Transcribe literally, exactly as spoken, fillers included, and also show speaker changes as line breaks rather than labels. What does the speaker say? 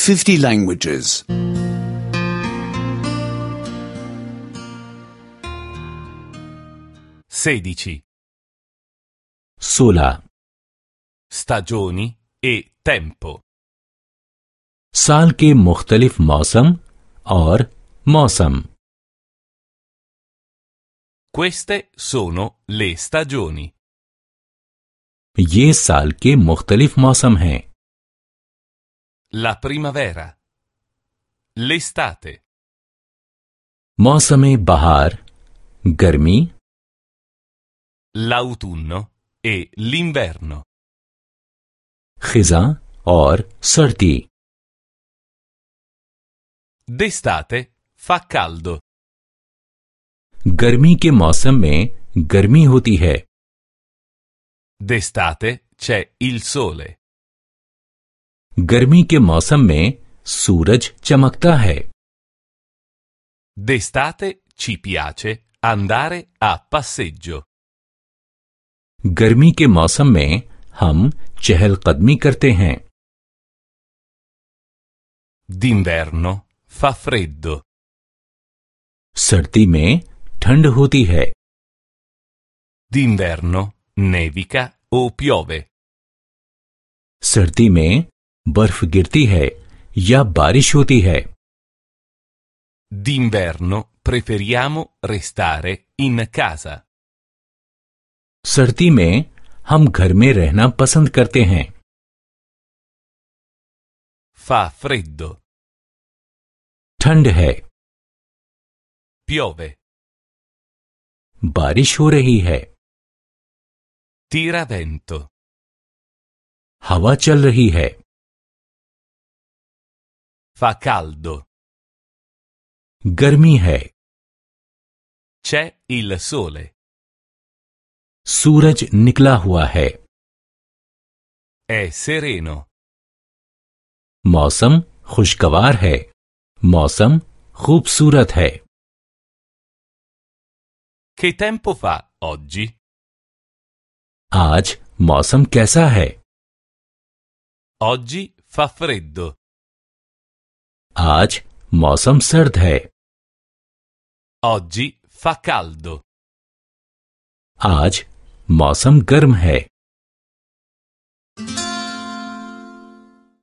fifty languages.
sedici.
सोलह
Stagioni e tempo.
साल के मुख्तलिफ मौसम और मौसम।
Queste sono le stagioni.
ये साल के मुख्तलिफ मौसम हैं।
La primavera. L'estate.
मौसम बहार, गर्मी,
L'autunno e l'inverno.
खिजा और सर्दी।
D'estate fa caldo.
गर्मी के मौसम में गर्मी होती है।
D'estate c'è il sole.
गर्मी के मौसम में सूरज चमकता है।
D'estate ci piace andare a passeggio.
गर्मी के मौसम में हम चहलकदमी करते हैं।
D'inverno fa freddo.
सर्दी में ठंड होती है।
D'inverno nevica o piove.
सर्दी में बर्फ गिरती है या बारिश होती है।
D'inverno preferiamo restare in casa.
सर्दी में हम घर में रहना पसंद करते हैं।
Fa freddo.
ठंड है।
Piove.
बारिश हो रही है।
Tira vento.
हवा चल रही है।
Fa caldo.
गर्मी है।
C'è il sole.
सूरज निकला हुआ है।
È sereno.
मौसम खुशगवार है। मौसम खूबसूरत है।
Che tempo fa oggi?
आज मौसम कैसा है?
Oggi fa freddo.
आज मौसम सर्द है।
Oggi fa caldo.
आज मौसम गर्म है।